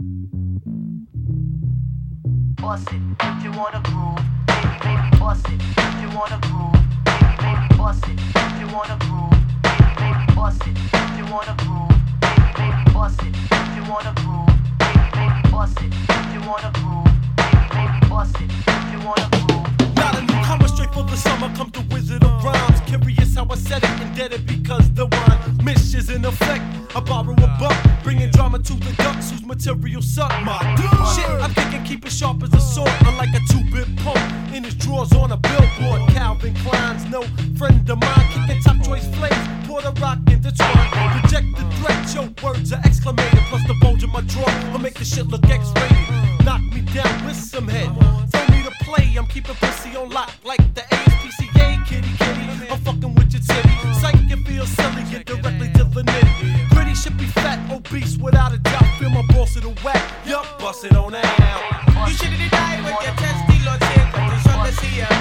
Bust it, if you wanna groove, baby, baby, bust it, if you wanna groove, baby, baby, bust it, if you wanna groove, baby, baby, bust it, if you wanna groove, baby, baby, bust it, if you wanna groove, baby, baby, bust it, if you wanna groove, baby, baby, bust it, if you wanna groove. Not a newcomer, straight for the summer, come the wizard of rhymes. Curious how I said it, indebted because the rhyme mish is in effect. I borrow a buck, bringing drama to the ducks whose material suck my shit. I'm thinking keep it sharp as a sword, unlike a 2-bit punk in his drawers on a billboard. Calvin Klein's no friend of mine, kicking top choice flames, Puerto Rock intertwined. Reject the threat, your words are exclamated, plus the bulge in my drawer will make the shit look X-rated. Knock me down with some head, throw me to play. I'm keeping pussy on lock like the ASPCA. Kitty, kitty, I'm fucking with your titty. Psych, you feel silly, get directly to the nitty. Gritty should be fat, obese, without a doubt. Feel my balls to the whack, yup, bust it on out. You should've died with your testy or take, but you shot the see ya.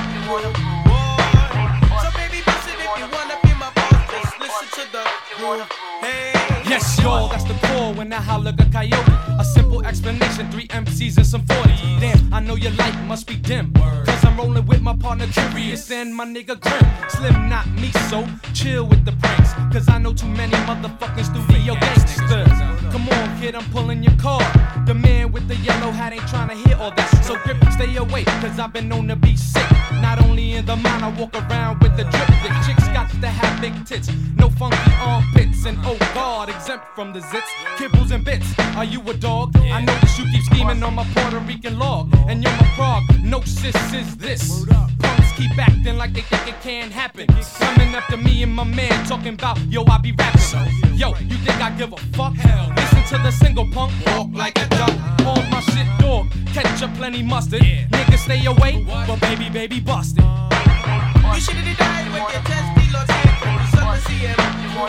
So baby, bust it if you wanna be my boss. Just listen to the groove. Hey. Yes, y'all, that's the call when I holler like a coyote. A simple explanation, 3 MCs and some 40s. Damn, I know your light must be dim. Cause I'm rolling with my partner Curious and my nigga Grim. Slim, not me, so chill with the pranks. Cause I know too many motherfucking studio gangsters. Come on, kid, I'm pulling your car. The man with the yellow hat ain't trying to hear all that. So grip, stay away, cause I've been known to be sick. Not only in the mind, I walk around with the drip. The chicks got to have big tits, no funky armpits. And oh God, exempt from the zits, kibbles and bits. Are you a dog? I notice you keep scheming on my Puerto Rican log. And you're my Prague, no sis is this. Punks keep acting like they think it can't happen. Coming up to me and my man talking about, yo, I be rapping. Yo, you think I give a fuck? Listen to the single, punk, walk like a duck. All my shit dog, ketchup plenty mustard. Niggas stay away, but baby, baby, bust it. You should've died with your testy or take, but you shot the see ya.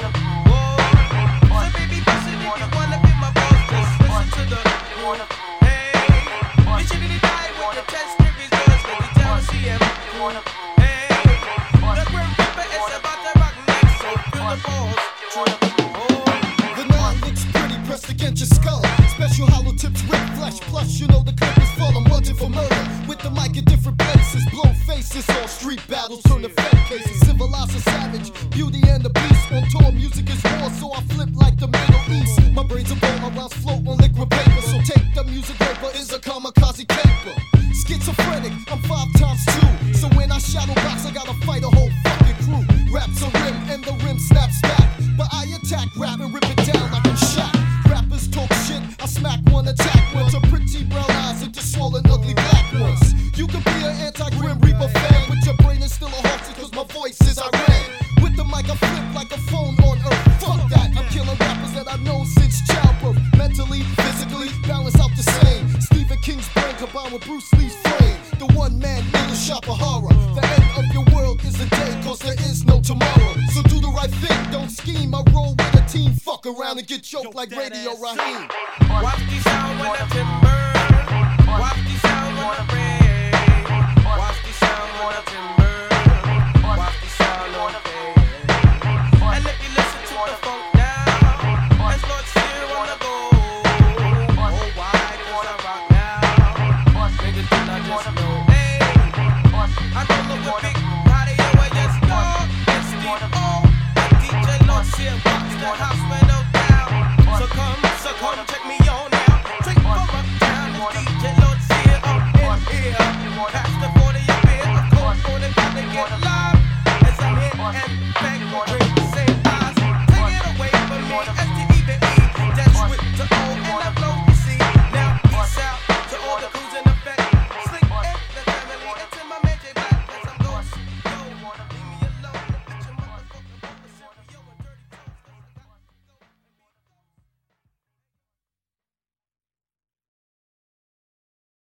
So baby, bust it if you wanna be my boss. Just listen to the hey. You should've died with your testy results, but you tell the CM. Hey, the Grim Reaper is about to rock next, so feel the balls. The 9 looks pretty pressed against your skull. Special hollow tips, red flesh. Plus, you know the clip is full. I'm wanted for murder. With the mic in different places. Blow faces, all street battles. Turn to fed cases. Civilized a savage. Beauty and the beast. On tour, music is war, so I flip like the Middle East. My brains are bone, my rounds float on liquid paper. So take the music paper, is a kamikaze caper. Schizophrenic, I'm 5 times 2. So when I shadow box, I gotta fight a whole fucking crew. Raps a rim, and the rim snaps back. But I attack rap and rip it down like I'm shot. Rappers talk shit, I smack one, attack one. To pretty brown eyes into swollen, ugly black ones. You can be an anti-Grim Reaper fan, but your brain is still a horse cause my voice is Iran. With the mic I flip like a phone on earth. Fuck that, I'm killing rappers that I've known since childbirth. Mentally, physically, balance out the same. Stephen King's brain combined with Bruce Lee's frame. The one man killer shop of horror. The end of your world is a day cause there is no tomorrow. So do the right thing, don't scheme. I roll with a team, fuck around and get choked like Radio Raheem. Watch